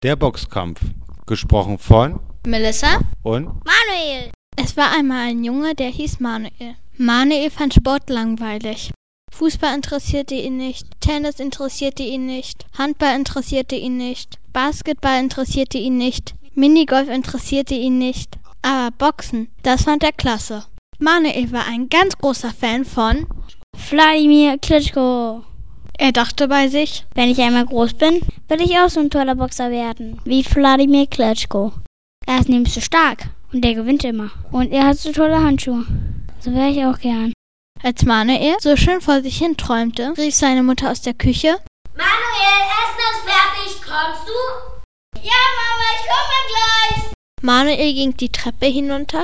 Der Boxkampf. Gesprochen von Melissa und Manuel. Es war einmal ein Junge, der hieß Manuel. Manuel fand Sport langweilig. Fußball interessierte ihn nicht, Tennis interessierte ihn nicht, Handball interessierte ihn nicht, Basketball interessierte ihn nicht, Minigolf interessierte ihn nicht, aber Boxen, das fand er klasse. Manuel war ein ganz großer Fan von Wladimir Klitschko. Er dachte bei sich, Wenn ich einmal groß bin, will ich auch so ein toller Boxer werden, wie Wladimir Klitschko. Er ist nämlich so stark und der gewinnt immer. Und er hat so tolle Handschuhe. So wäre ich auch gern. als Manuel so schön vor sich hin träumte, rief seine Mutter aus der Küche: Manuel, Essen ist fertig, kommst du? Ja, Mama, ich komme gleich. Manuel ging die Treppe hinunter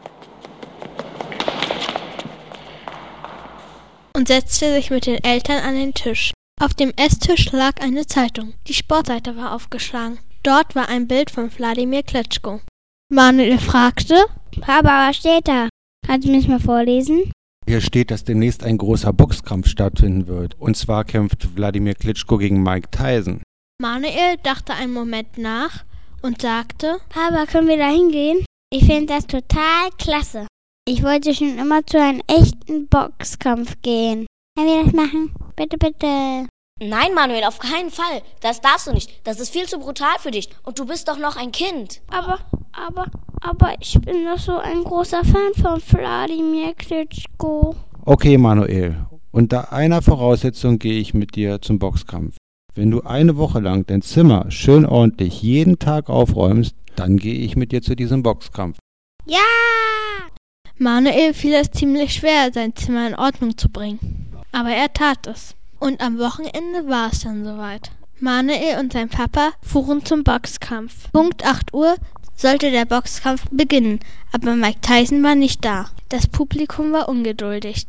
und setzte sich mit den Eltern an den Tisch. Auf dem Esstisch lag eine Zeitung. Die Sportseite war aufgeschlagen. Dort war ein Bild von Wladimir Klitschko. Manuel fragte: Papa, was steht da? Kannst du mich mal vorlesen? hier steht, dass demnächst ein großer Boxkampf stattfinden wird. Und zwar kämpft Wladimir Klitschko gegen Mike Tyson. Manuel dachte einen Moment nach und sagte: Papa, können wir da hingehen? Ich finde das total klasse. Ich wollte schon immer zu einem echten Boxkampf gehen. Können wir das machen? Bitte, bitte. Nein, Manuel, auf keinen Fall. Das darfst du nicht. Das ist viel zu brutal für dich. Und du bist doch noch ein Kind. Aber ich bin doch so ein großer Fan von Wladimir Klitschko. Okay, Manuel. Unter einer Voraussetzung gehe ich mit dir zum Boxkampf. Wenn du eine Woche lang dein Zimmer schön ordentlich jeden Tag aufräumst, dann gehe ich mit dir zu diesem Boxkampf. Ja! Manuel fiel es ziemlich schwer, sein Zimmer in Ordnung zu bringen. Aber er tat es. Und am Wochenende war es dann soweit. Manuel und sein Papa fuhren zum Boxkampf. Punkt 8 Uhr sollte der Boxkampf beginnen, aber Mike Tyson war nicht da. Das Publikum war ungeduldig.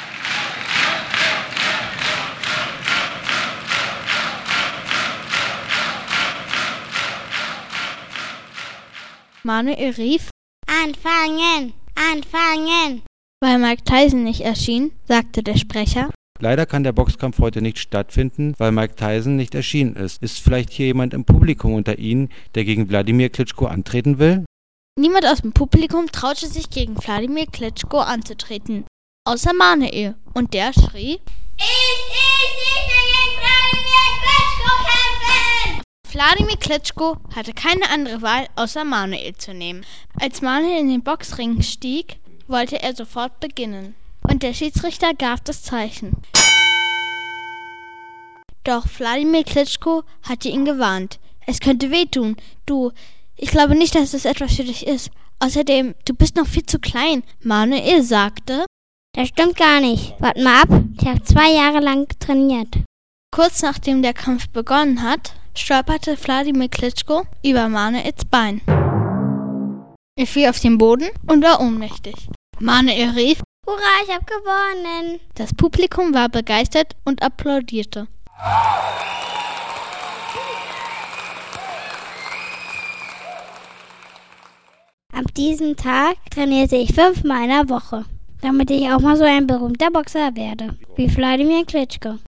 Manuel rief: Anfangen! Anfangen! Weil Mike Tyson nicht erschien, sagte der Sprecher: Leider kann der Boxkampf heute nicht stattfinden, weil Mike Tyson nicht erschienen ist. Ist vielleicht hier jemand im Publikum unter Ihnen, der gegen Wladimir Klitschko antreten will? Niemand aus dem Publikum traute sich, gegen Wladimir Klitschko anzutreten, außer Manuel. Und der schrie: Ich will gegen Wladimir Klitschko kämpfen. Wladimir Klitschko hatte keine andere Wahl, außer Manuel zu nehmen. Als Manuel in den Boxring stieg, wollte er sofort beginnen. Und der Schiedsrichter gab das Zeichen. Doch Wladimir Klitschko hatte ihn gewarnt. Es könnte wehtun. Ich glaube nicht, dass es etwas für dich ist. Außerdem, du bist noch viel zu klein. Manuel sagte: Das stimmt gar nicht. Wart mal ab. Ich habe 2 Jahre lang trainiert. Kurz nachdem der Kampf begonnen hat, stolperte Wladimir Klitschko über Manuels Bein. Er fiel auf den Boden und war ohnmächtig. Manuel rief: Hurra, ich habe gewonnen. Das Publikum war begeistert und applaudierte. Ab diesem Tag trainierte ich 5-mal in der Woche, damit ich auch mal so ein berühmter Boxer werde, wie Wladimir Klitschko.